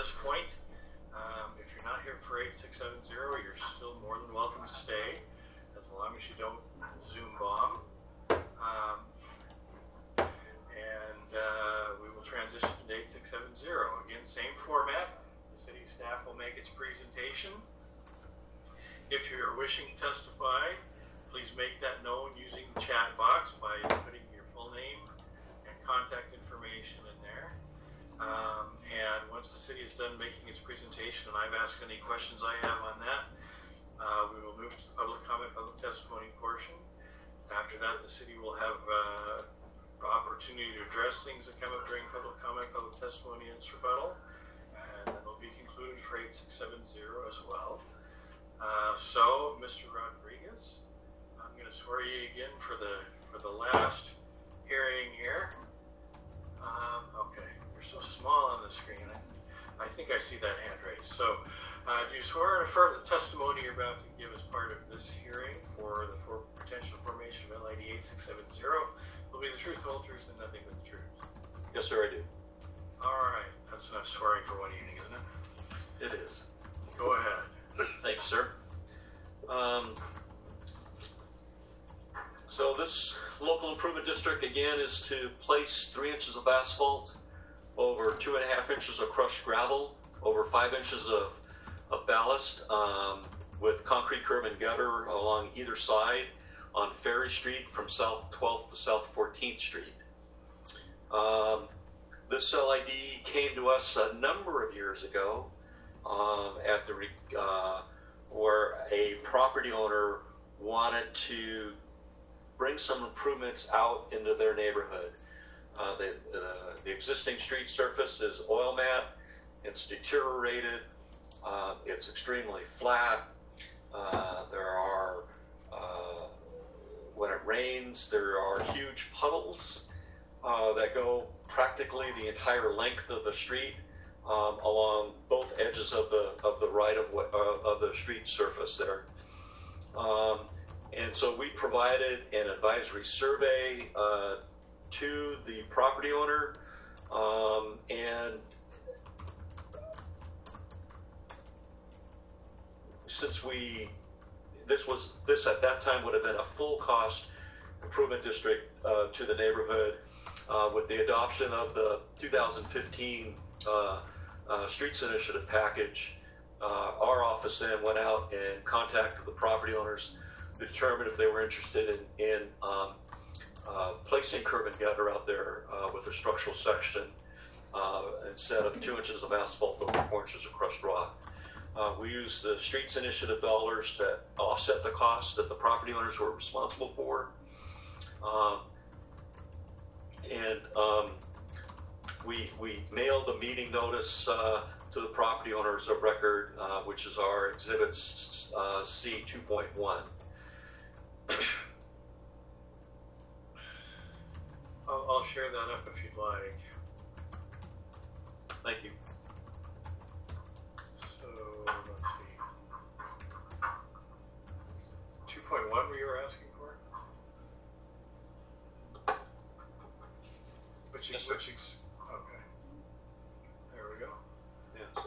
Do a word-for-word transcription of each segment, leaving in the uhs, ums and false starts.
this point. Um, if you're not here for eight six seven zero, you're still more than welcome to stay, as long as you don't Zoom bomb. Um, and uh, we will transition to eight six seven zero. Again, same format. The city staff will make its presentation. If you are wishing to testify, please make that known using the chat box by putting your full name and contact information in there. Um, and once the city is done making its presentation and I've asked any questions I have on that, uh, we will move to the public comment, public testimony portion. After that, the city will have uh, opportunity to address things that come up during public comment, public testimony, and rebuttal. And then they'll be concluded for eight six seven zero as well. Uh, so, Mister Rodriguez, I'm going to swear you again for the for the last hearing here. Um, okay, you're so small on the screen. I, I think I see that hand raised. So, uh, do you swear and affirm the testimony you're about to give as part of this hearing for the for potential formation of L I D eight six seven zero will be the truth, the whole truth, and nothing but the truth? Yes, sir, I do. All right, that's enough swearing for one evening, isn't it? It is. Go ahead. Thank you, sir. Um, so this local improvement district, again, is to place three inches of asphalt over two and a half inches of crushed gravel, over five inches of, of ballast, um, with concrete curb and gutter along either side on Ferry Street from South twelfth to South fourteenth Street. Um, this L I D came to us a number of years ago um, at the uh, where a property owner wanted to bring some improvements out into their neighborhood. Uh, the, the, the existing street surface is oil mat, it's deteriorated, uh, it's extremely flat, uh, there are, uh, when it rains, there are huge puddles uh, that go practically the entire length of the street. Um, along both edges of the of the right of uh, of the street surface there, um, and so we provided an advisory survey uh, to the property owner, um, and since we this was this at that time would have been a full cost improvement district uh, to the neighborhood, uh, with the adoption of the two thousand fifteen. Uh, Uh, Streets Initiative package, uh, our office then went out and contacted the property owners to determine if they were interested in, in um, uh, placing curb and gutter out there uh, with a structural section uh, instead of two inches of asphalt over four inches of crushed rock. Uh, we used the Streets Initiative dollars to offset the cost that the property owners were responsible for. Um, and um, We, we mailed the meeting notice uh, to the property owners of record, uh, which is our Exhibit uh, C two point one. I'll, I'll share that up if you'd like. Thank you. So, let's see. two point one we were asking for? Which, Yes, which, ex- okay. There we go. Yes.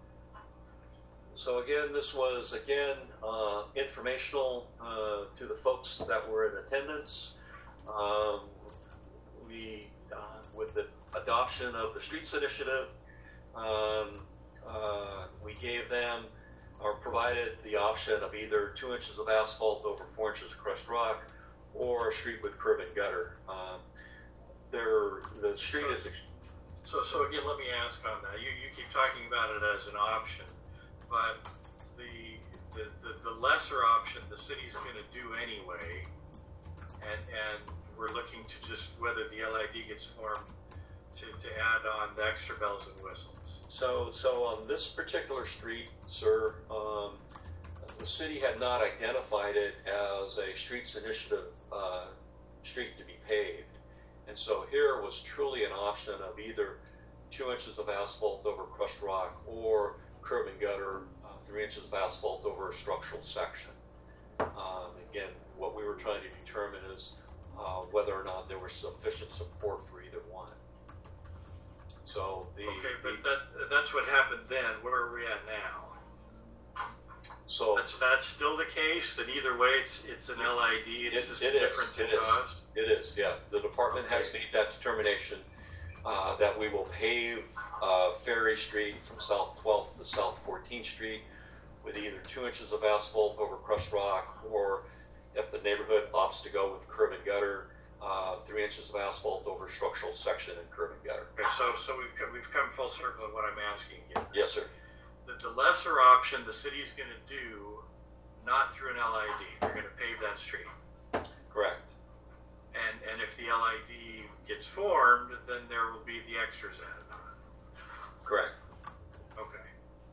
So again, this was, again, uh, informational uh, to the folks that were in attendance. Um, we, uh, with the adoption of the Streets Initiative, um, uh, we gave them or provided the option of either two inches of asphalt over four inches of crushed rock or a street with curb and gutter. Um, there, the street so, is... So, so again, let me ask on that. You, you keep talking about it as an option, but the, the, the, the lesser option the city's going to do anyway, and, and we're looking to just whether the L I D gets formed to, to add on the extra bells and whistles. So, so on this particular street, sir, um, the city had not identified it as a Streets Initiative uh, street to be paved. And so here was truly an option of either two inches of asphalt over crushed rock or curb and gutter, uh, three inches of asphalt over a structural section. Um, again, what we were trying to determine is uh, whether or not there was sufficient support for either one. So the, Okay, but the that, that's what happened then. Where are we at now? so That's, that's still the case, that either way it's, it's an L I D, it's it, just it a is, difference in it is, cost? it is, yeah. The department has Okay. made that determination uh, that we will pave uh, Ferry Street from South twelfth to South fourteenth Street with either two inches of asphalt over crushed rock, or if the neighborhood opts to go with curb and gutter, uh, three inches of asphalt over structural section and curb and gutter. Okay, so, so we've come, we've come full circle of what I'm asking you. Yes, sir. The, the lesser option the city's gonna do, not through an L I D, they're gonna pave that street. Correct. And, and if the L I D gets formed, then there will be the extras added on. Correct. Okay.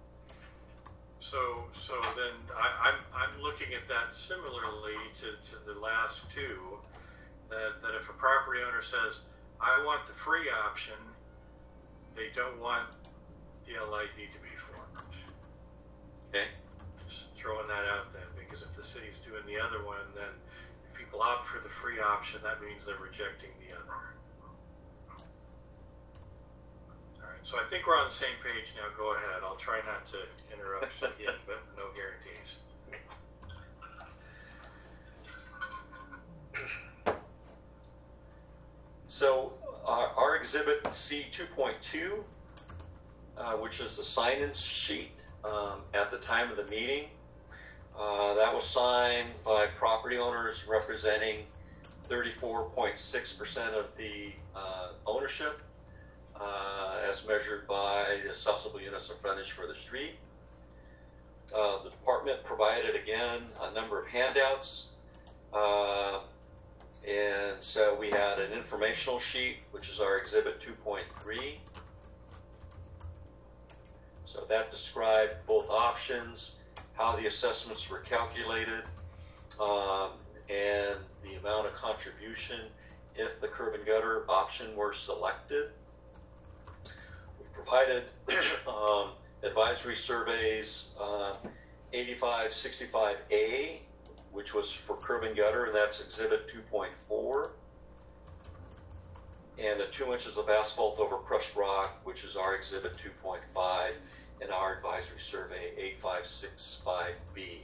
So, so then I, I'm, I'm looking at that similarly to, to the last two, that, that if a property owner says, I want the free option, they don't want the L I D to be formed. Okay. Just throwing that out there, because if the city's doing the other one, then if people opt for the free option, that means they're rejecting the other. All right, so I think we're on the same page now. Go ahead. I'll try not to interrupt again, but no guarantees. So our, our exhibit C two point two, uh, which is the sign-in sheet um, at the time of the meeting, uh, that was signed by property owners representing thirty-four point six percent of the uh, ownership, uh, as measured by the assessable units of frontage for the street. Uh, the department provided, again, a number of handouts. Uh, And so we had an informational sheet, which is our exhibit two point three. So that described both options, how the assessments were calculated, um, and the amount of contribution if the curb and gutter option were selected. We provided um, advisory surveys, uh, eighty-five sixty-five A, which was for curb and gutter, and that's exhibit two point four. And the two inches of asphalt over crushed rock, which is our exhibit two point five, and our advisory survey eighty-five sixty-five B.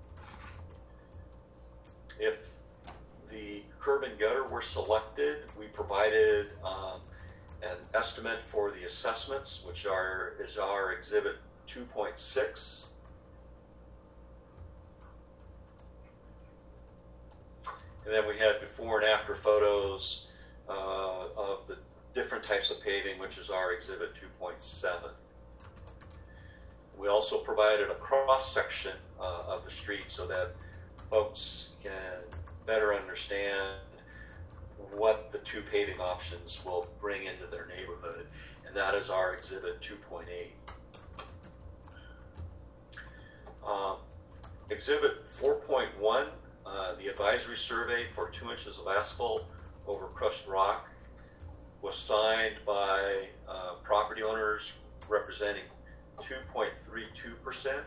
If the curb and gutter were selected, we provided um, an estimate for the assessments, which are is our exhibit two point six. And then we had before and after photos uh, of the different types of paving, which is our exhibit two point seven. We also provided a cross-section uh, of the street so that folks can better understand what the two paving options will bring into their neighborhood, and that is our exhibit two point eight. Um, exhibit four point one, Uh, the advisory survey for two inches of asphalt over crushed rock, was signed by uh, property owners representing two point three two percent.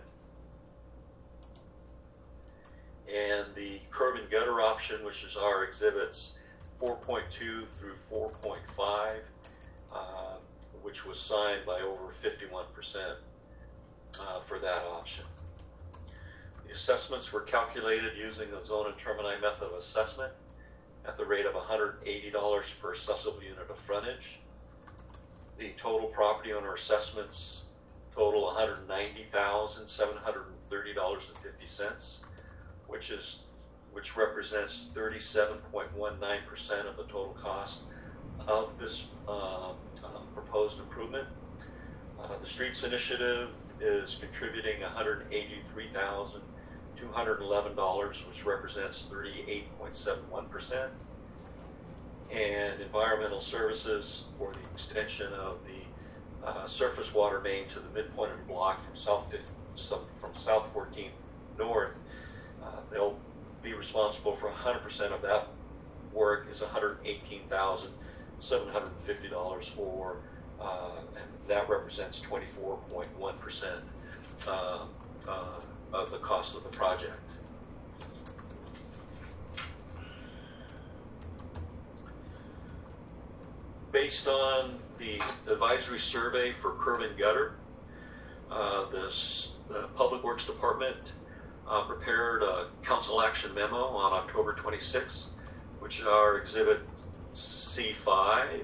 And the curb and gutter option, which is our exhibits four point two through four point five, uh, which was signed by over fifty-one percent uh, for that option. The assessments were calculated using the zone and termini method of assessment at the rate of one hundred eighty dollars per assessable unit of frontage. The total property owner assessments total one hundred ninety thousand seven hundred thirty dollars and fifty cents, which is which represents thirty-seven point one nine percent of the total cost of this uh, uh, proposed improvement. Uh, the Streets Initiative is contributing one hundred eighty-three thousand two hundred eleven dollars, which represents thirty-eight point seven one percent. And Environmental Services for the extension of the uh, surface water main to the midpoint of the block from South from South fourteenth north. Uh, they'll be responsible for one hundred percent of that work, is one hundred eighteen thousand seven hundred fifty dollars for, uh, and that represents twenty-four point one percent uh, uh, of the cost of the project. based on the advisory survey for curb and gutter, uh, this, the Public Works Department uh, prepared a council action memo on October twenty-sixth, which is our Exhibit C five.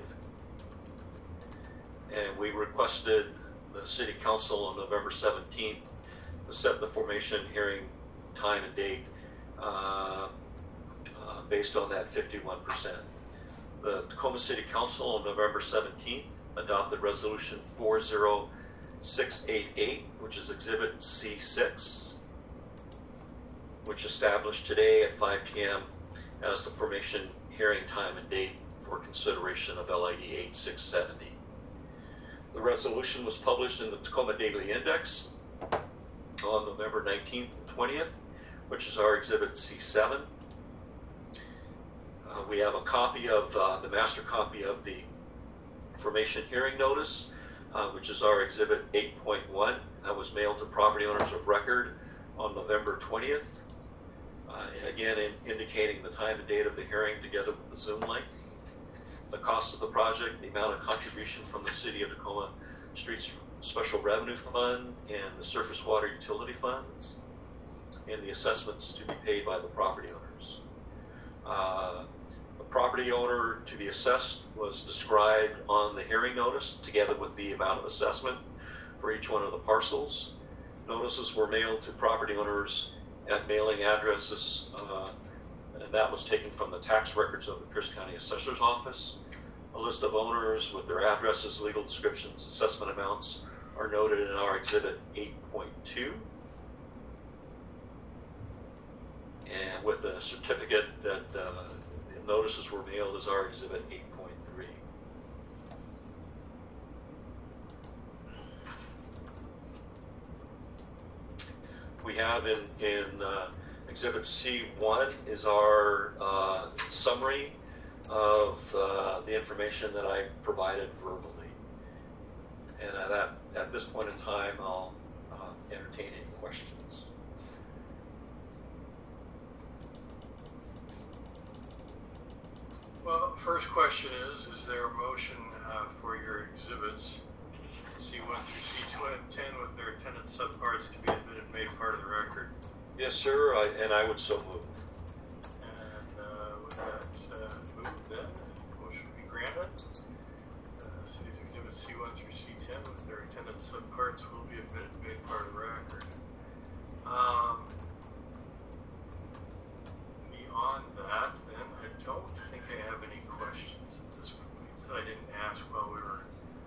And we requested the City Council on November seventeenth to set the formation hearing time and date uh, uh, based on that fifty-one percent. The Tacoma City Council on November seventeenth adopted Resolution four zero six eight eight, which is Exhibit C six, which established today at five p.m. as the formation hearing time and date for consideration of L I D eighty-six seventy. The resolution was published in the Tacoma Daily Index on November nineteenth and twentieth, which is our Exhibit C seven. Uh, we have a copy of uh, the master copy of the formation hearing notice, uh, which is our Exhibit eight point one. That was mailed to property owners of record on November twentieth. Uh, and again, in indicating the time and date of the hearing together with the Zoom link, the cost of the project, the amount of contribution from the City of Tacoma Streets Special Revenue Fund and the Surface Water Utility Funds, and the assessments to be paid by the property owners. Uh, the property owner to be assessed was described on the hearing notice together with the amount of assessment for each one of the parcels. Notices were mailed to property owners at mailing addresses, uh, and that was taken from the tax records of the Pierce County Assessor's Office. A list of owners with their addresses, legal descriptions, assessment amounts are noted in our Exhibit eight point two. And with a certificate that uh, the notices were mailed as our Exhibit eight point three. We have in, in uh, Exhibit C one is our uh, summary of uh, the information that I provided verbally. And at, that, at this point in time, I'll uh, entertain any questions. Well, first question is, is there a motion uh, for your exhibits C one through C ten with their attendant subparts to be admitted and made part of the record? Yes, sir, I, and I would so move. And uh, with that uh, move, then, motion be granted. Uh, city's exhibits C one through C ten with their attendant subparts will be admitted and made part of the record. Um, beyond that, then, I don't think I have any questions at this point that I didn't ask while we were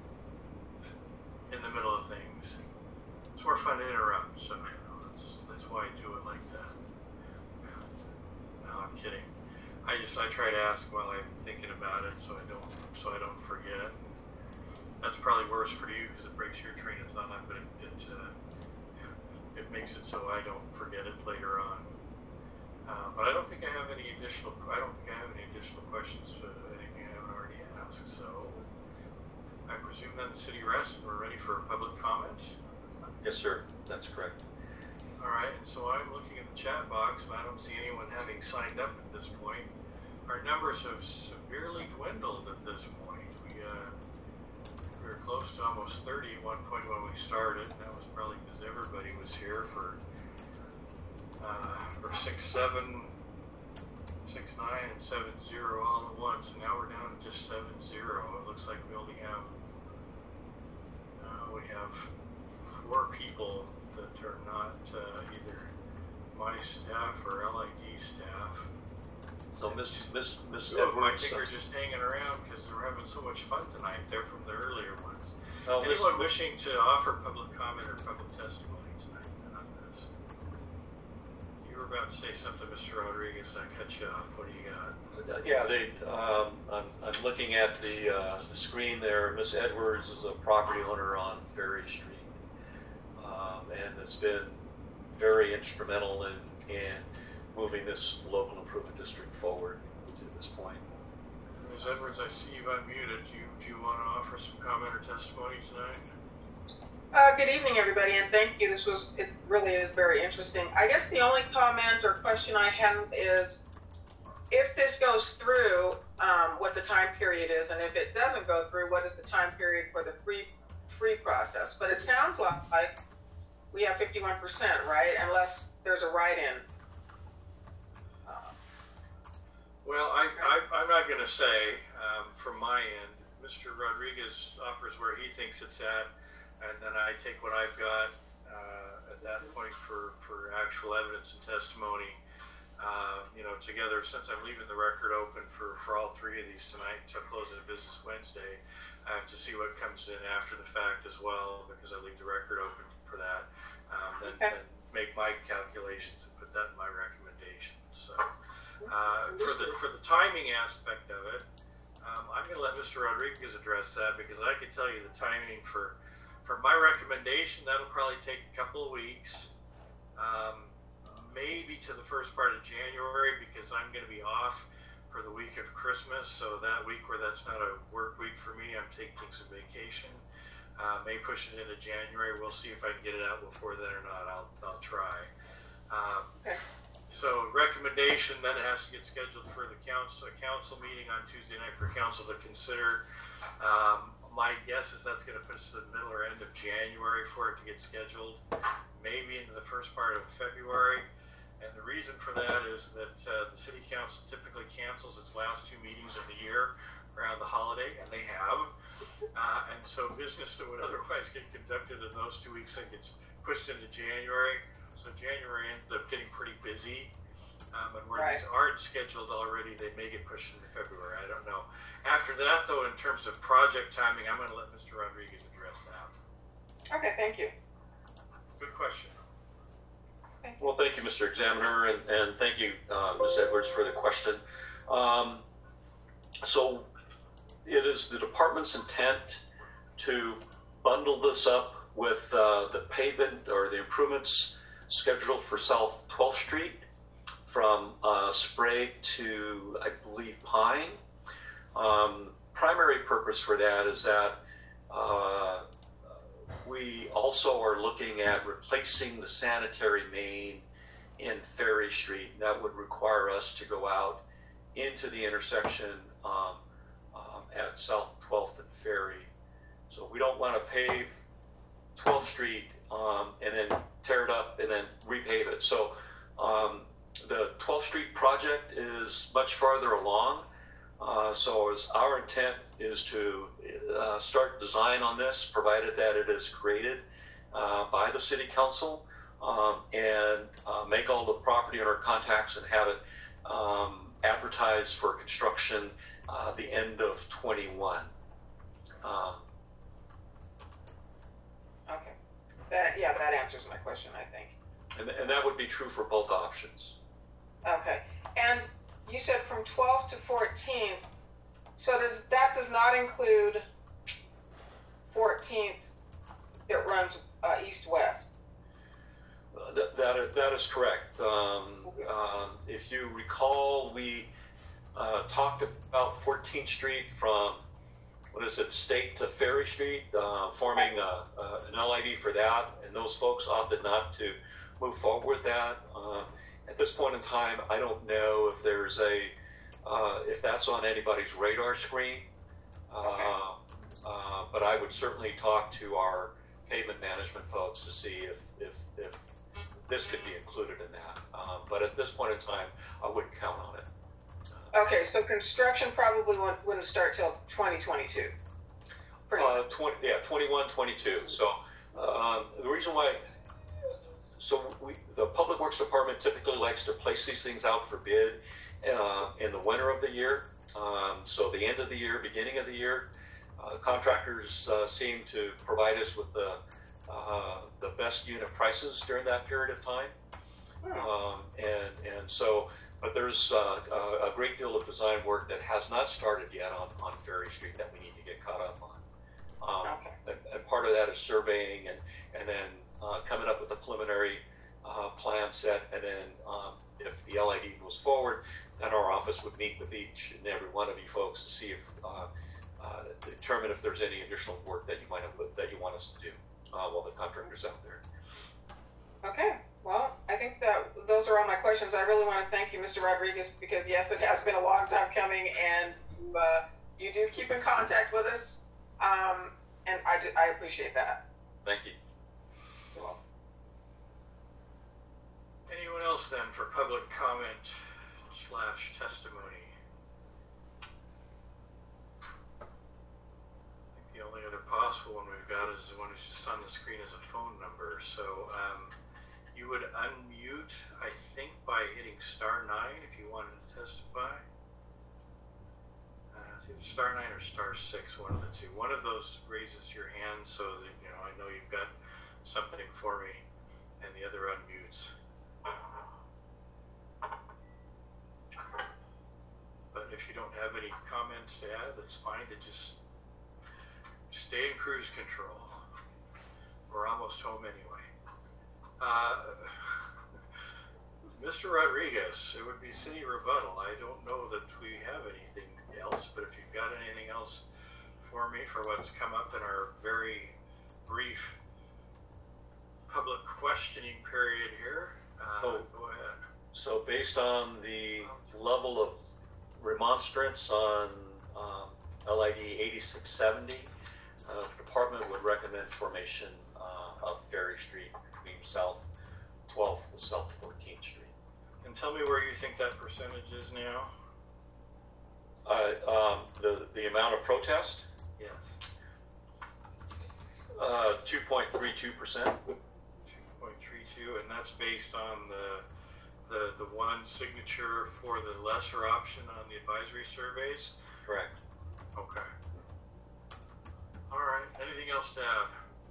in the middle of things. It's more fun to interrupt, so you know, that's, that's why I do it like that. No, I'm kidding. I just I try to ask while I'm thinking about it, so I don't so I don't forget. That's probably worse for you because it breaks your train of thought, but it it, uh, it makes it so I don't forget it later on. Uh, but I don't think I have any additional. I don't think I have any additional questions to anything I haven't already asked. So I presume then the city rests and we're ready for public comments. Yes, sir. That's correct. All right. So I'm looking at the chat box and I don't see anyone having signed up at this point. Our numbers have severely dwindled at this point. We uh, we were close to almost thirty at one point when we started. And that was probably because everybody was here for. Uh, for six, seven, six, nine, and seven, zero all at once, and now we're down to just seven, zero. It looks like we only have uh, we have four people that are not uh, either my staff or L I D staff. So Miss Miss Miss Two of them, I Edwards, think, are just hanging around because they're having so much fun tonight. They're from the earlier ones. oh, Anyone Miss, wishing to offer public comment or public testimony tonight on this? You were about to say something, Mister Rodriguez, and I cut you off. What do you got? Yeah, they. Um, I'm, I'm looking at the uh, the screen there. Miss Edwards is a property owner on Ferry Street, um, and has been very instrumental in in moving this local improvement district forward to this point. Miz Edwards, I see you've unmuted. Do you do you want to offer some comment or testimony tonight? Uh, good evening, everybody, and thank you. This was, it really is very interesting. I guess the only comment or question I have is, if this goes through, um, what the time period is, and if it doesn't go through, what is the time period for the free free process? But it sounds like we have fifty-one percent, right? Unless there's a write-in. Uh, Well, I, I, I'm not going to say um, from my end. Mister Rodriguez offers where he thinks it's at, and then I take what I've got uh, at that point for, for actual evidence and testimony. Uh, you know, together, since I'm leaving the record open for, for all three of these tonight until close of business Wednesday, I have to see what comes in after the fact as well, because I leave the record open for that. Um, then, Okay. then make my calculations and put that in my recommendation. So, uh, for the for the timing aspect of it, um, I'm going to let Mister Rodriguez address that, because I can tell you the timing for for my recommendation, that'll probably take a couple of weeks. Um, maybe to the first part of January, because I'm going to be off for the week of Christmas. So that week where that's not a work week for me, I'm taking some vacation. Uh, may push it into January. We'll see if I can get it out before then or not. I'll, I'll try. Um, Okay. So recommendation, then it has to get scheduled for the council, a council meeting on Tuesday night for council to consider. Um, my guess is that's going to put us to the middle or end of January for it to get scheduled, maybe into the first part of February. And the reason for that is that uh, the city council typically cancels its last two meetings of the year around the holiday, and they have. Uh, and so business that would otherwise get conducted in those two weeks then gets pushed into January. So January ends up getting pretty busy. Um, and where Right. these aren't scheduled already, they may get pushed into February. I don't know. After that, though, in terms of project timing, I'm going to let Mister Rodriguez address that. Okay, thank you. Good question. Well, thank you, Mister Examiner, and, and thank you, uh, Miz Edwards, for the question. Um, so it is the department's intent to bundle this up with uh, the pavement or the improvements scheduled for South twelfth Street from uh, Sprague to, I believe, Pine. Um, primary purpose for that is that uh, we also are looking at replacing the sanitary main in Ferry Street. That would require us to go out into the intersection um, um, at South twelfth and Ferry. So we don't want to pave twelfth Street um, and then tear it up and then repave it. So um, the twelfth Street project is much farther along. Uh, so as our intent is to uh, start design on this, provided that it is created uh, by the city council, um, and uh, make all the property owner contacts and have it um, advertised for construction uh, the end of twenty-one. Uh, Okay. That, yeah, that answers my question, I think. and, and that would be true for both options. Okay. And you said from twelfth to fourteenth. So does that does not include fourteenth that runs uh, east-west? Uh, that, that, is, that is correct. Um, um, if you recall, we uh, talked about fourteenth Street from, what is it, State to Ferry Street, uh, forming a, a, an L I D for that, and those folks opted not to move forward with that. Uh, at this point in time, I don't know if there's a, uh, if that's on anybody's radar screen, uh, Okay. uh, but I would certainly talk to our pavement management folks to see if, if, if this could be included in that. Um, but at this point in time, I wouldn't count on it. Okay, so construction probably wouldn't, wouldn't start till twenty twenty-two. Pretty Uh, twenty, yeah, twenty-one, twenty-two. So um, the reason why, so we, the Public Works Department typically likes to place these things out for bid uh, in the winter of the year. Um, so the end of the year, beginning of the year, uh, contractors uh, seem to provide us with the uh, the best unit prices during that period of time. Um, and and so, but there's uh, a, a great deal of design work that has not started yet on, on Ferry Street that we need to get caught up on. Um, Okay. and, and part of that is surveying and, and then uh, coming up with a preliminary uh, plan set. And then um, if the L I D moves forward, then our office would meet with each and every one of you folks to see if, uh, uh, determine if there's any additional work that you might have, that you want us to do uh, while the contractor's out there. Okay. Well, I I think that those are all my questions. I really want to thank you, Mister Rodriguez, because yes, it has been a long time coming, and you, uh, you do keep in contact with us, um, and I, do, I appreciate that. Thank you. You're welcome. Anyone else then for public comment slash testimony? I think the only other possible one we've got is the one who's just on the screen as a phone number. So um, you would unmute, I think, by hitting star nine if you wanted to testify. Uh, it's either star nine or star six, one of the two. One of those raises your hand so that you know I know you've got something for me, and the other unmutes. But if you don't have any comments to add, that's fine to just stay in cruise control. We're almost home anyway. Uh, Mister Rodriguez, it would be city rebuttal. I don't know that we have anything else, but if you've got anything else for me for what's come up in our very brief public questioning period here, uh, Oh. go ahead. So based on the level of remonstrance on um, L I D eighty-six seventy, uh, the department would recommend formation uh, of Ferry Street between South twelfth and South fourteenth Street. And tell me where you think that percentage is now. Uh, um, the, the amount of protest, Yes. uh, two point three two percent. two point three two, and that's based on the the the one signature for the lesser option on the advisory surveys. Correct. Okay. All right. Anything else to add?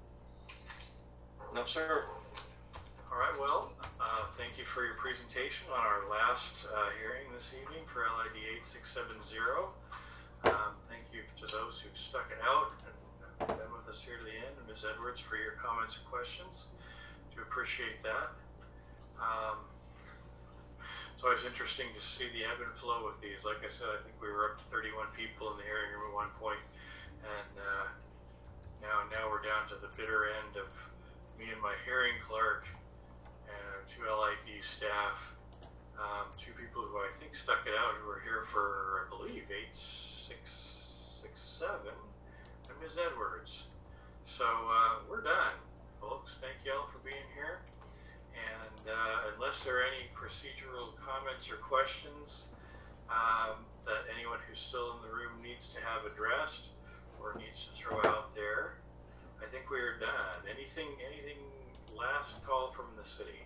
No, sir. All right. Well, uh, thank you for your presentation on our last uh, hearing this evening for L I D eighty-six seventy. Um, thank you to those who've stuck it out and been with us here to the end, and Miz Edwards for your comments and questions. Do appreciate that. Um, It's always interesting to see the ebb and flow with these. Like I said, I think we were up to thirty-one people in the hearing room at one point, and uh, now now we're down to the bitter end of me and my hearing clerk and two L I D staff, um, two people who I think stuck it out, who were here for, I believe, eight, six, six, seven, and Miz Edwards. So uh, we're done, folks. Thank you all for being here. And uh, unless there are any procedural comments or questions um, that anyone who's still in the room needs to have addressed or needs to throw out there, I think we are done. Anything, anything last call from the city?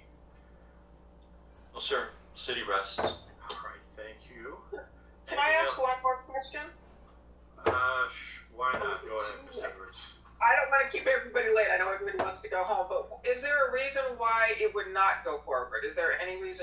No, sir. City rests. All right, thank you. Can I ask one more question? Uh, sh- why not? Go ahead, Miz Edwards. I don't want to keep everybody late. I know everybody wants to go home, but is there a reason why it would not go forward? Is there any reason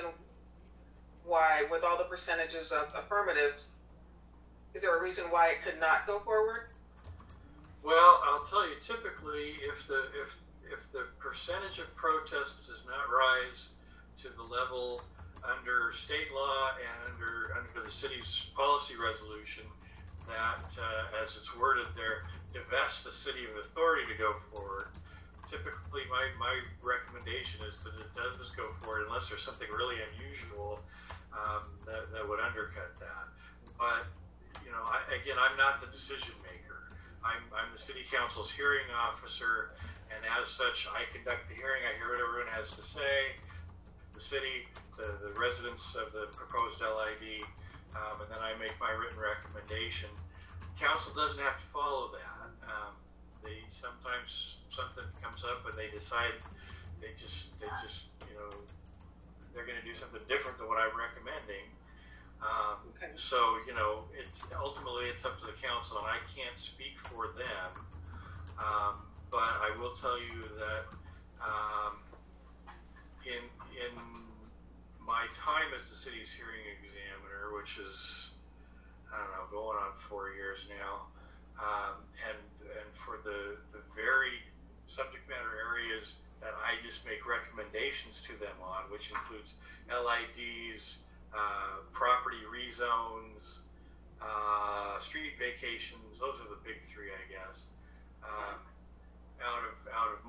why, with all the percentages of affirmatives, is there a reason why it could not go forward? Well, I'll tell you. Typically, if the if if the percentage of protest does not rise to the level under state law and under under the city's policy resolution that, uh, as it's worded there, divests the city of authority to go forward. Typically, my, my recommendation is that it does go forward unless there's something really unusual um, that, that would undercut that. But, you know, I, again, I'm not the decision maker. I'm, I'm the city council's hearing officer, and as such, I conduct the hearing. I hear what everyone has to say. The city, the, the residents of the proposed L I D, um, and then I make my written recommendation. Council doesn't have to follow that. Um, they sometimes something comes up and they decide they just they just you know they're going to do something different than what I'm recommending. Um, Okay. So you know it's ultimately it's up to the council, and I can't speak for them. Um, but I will tell you that um, in in my time as the city's hearing examiner, which is I don't know, going on four years now, um, and and for the the very subject matter areas that I just make recommendations to them on, which includes L I Ds, uh, property rezones, uh, street vacations. Those are the big three, I guess. Um, out of out of multiple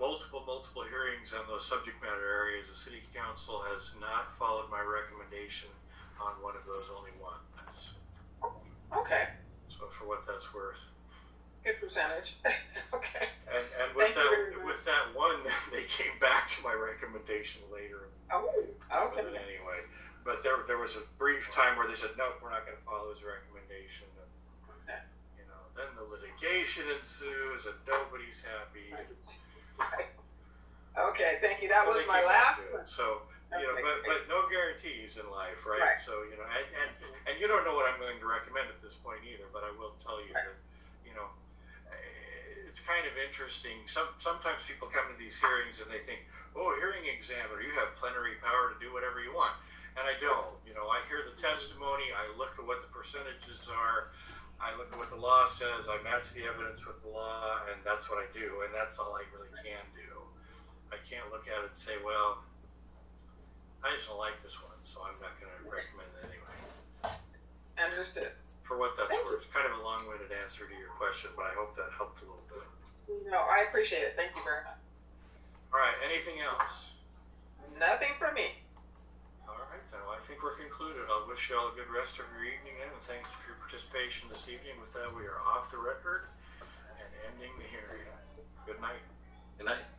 multiple hearings on those subject matter areas, the city council has not followed my recommendation on one of those, only one. That's, Okay, so for what that's worth. good percentage. Okay. And, and with Thank you very that, much. with that one, they came back to my recommendation later. Oh, okay. But anyway, but there, there was a brief time where they said, nope, we're not going to follow his recommendation. And, Okay. you know, then the litigation ensues and nobody's happy. Right. Okay, thank you. That But was they my came last back to one. it. So, you know, Okay, but, great. but no guarantees in life, right? Right. So, you know, and, and, and you don't know what I'm going to recommend at this point either, but I will tell you Right. that, you know, it's kind of interesting. Some, sometimes people come to these hearings and they think, oh, hearing examiner, you have plenary power to do whatever you want. And I don't. You know, I hear the testimony, I look at what the percentages are, I look at what the law says, I match the evidence with the law, and that's what I do, and that's all I really can do. I can't look at it and say, well, I just don't like this one, so I'm not going to recommend it anyway. Understood. For what that's Thank you. worth. Kind of a long-winded answer to your question, but I hope that helped a little bit. No, I appreciate it. Thank you very much. All right, anything else? Nothing for me. All right, then. Well, I think we're concluded. I'll wish you all a good rest of your evening, then, and thank you for your participation this evening. With that, we are off the record and ending the hearing. Good night. Good night.